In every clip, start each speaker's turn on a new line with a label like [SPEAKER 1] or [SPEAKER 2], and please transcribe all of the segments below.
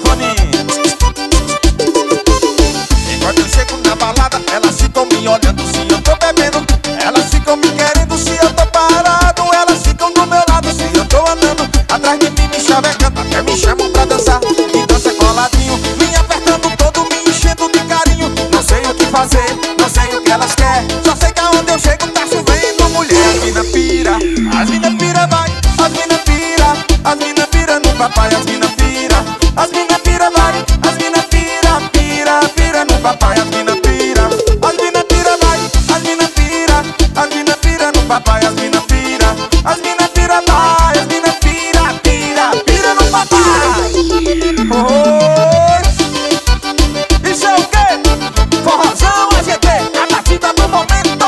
[SPEAKER 1] sanfoninha. Enquanto eu chego na balada, elas ficam me olhando se eu tô bebendo. Elas ficam me querendo se eu tô parado. Elas ficam do meu lado se eu tô andando. Atrás de mim me chavecando, até me chamam pra dançar. E dança coladinho, me apertando todo, me enchendo de carinho. Não sei o que fazer, não sei o que elas querem. Só sei que aonde eu chego tá chovendo mulher. As mina pira, as mina pira vai. As mina pira, as mina pira no papai. As mina pira, as mina pira vai. As mina pira, pira, pira no papai. As mina pira, as mina pira vai. As mina pira, as mina pira no papai. As mina pira, as mina pira vai. As mina pira, pira, pira no papai. Oi! Isso é o quê? Forrozão, AGT, a batida do momento.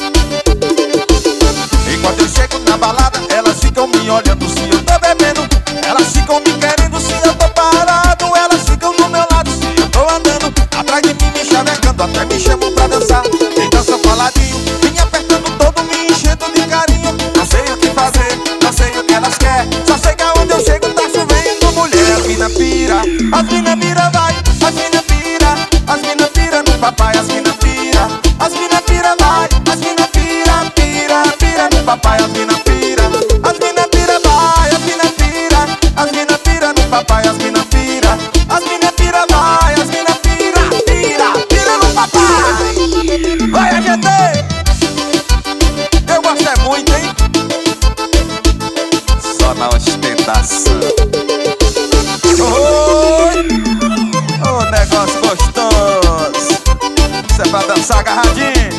[SPEAKER 1] Enquanto eu chego na balada, elas ficam me olhando se eu tô bebendo. Elas ficam me querendo se eu tô parado. Elas ficam do meu lado se eu tô andando. Atrás de mim me chavecando, até me chamam pra dançar. E dança coladinho, me apertando todo, me enchendo de carinho. Não sei o que fazer, não sei o que elas querem. Só sei que aonde eu chego tá chovendo mulher. As mina pira, as mina pira vai. As mina pira, as mina pira no papai. As mina pira, as mina pira vai. As mina pira, pira, pira no papai. As mina pira, as mina pira vai. As mina pira, as mina pira no papai. As mina pira, as mina pira vai. As mina pira, pira, pira no papai. Vai, AGT! Eu gosto é muito, hein? Só na ostentação. Oi! Ô, negócio gostoso. Isso é pra dançar agarradinho.